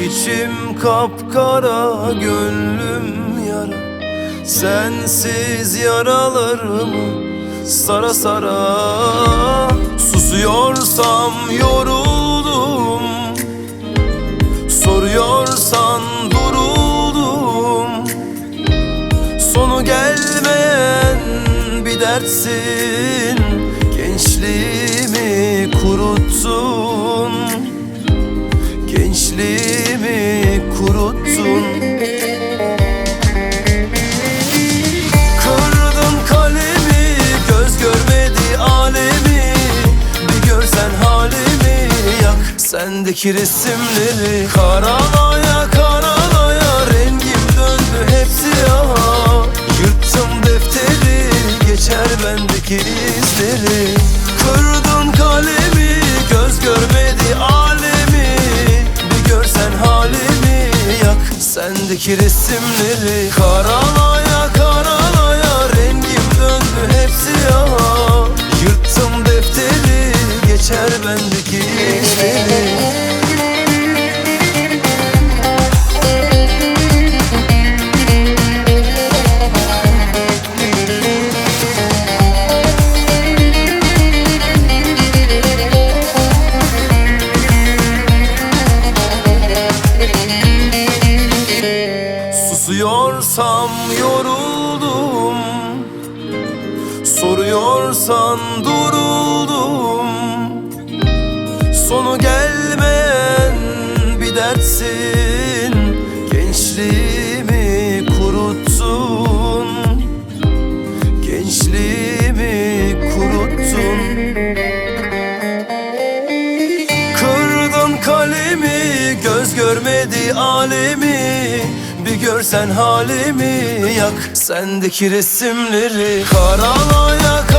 İçim kapkara, gönlüm yara. Sensiz yaralarımı sara sara. Susuyorsam yoruldum, soruyorsan duruldum. Sonu gelmeyen bir dertsin, gençliğimi kuruttun, gençliğimi kuruttun. Kırdın kalemi, göz görmedi alemi. Bir görsen halimi, yak sendeki resimleri. Karalaya karalaya rengim döndü hep siyah. Yırttım defteri, geçer bendeki izleri. Kırdın kalemi, göz görmedi alemi. Bir görsen halimi, yak sendeki resimleri. Karalaya karalaya rengim döndü hep siyah. Yırttım defteri, geçer bendeki izleri. Susuyorsam yoruldum, soruyorsan duruldum. Sonu gelmeyen bir dertsin, gençliğimi kuruttun, gençliğimi kuruttun. Kırdın kalemi, göz görmedi alemi. Bir görsen halimi, yak sendeki resimleri. Karalaya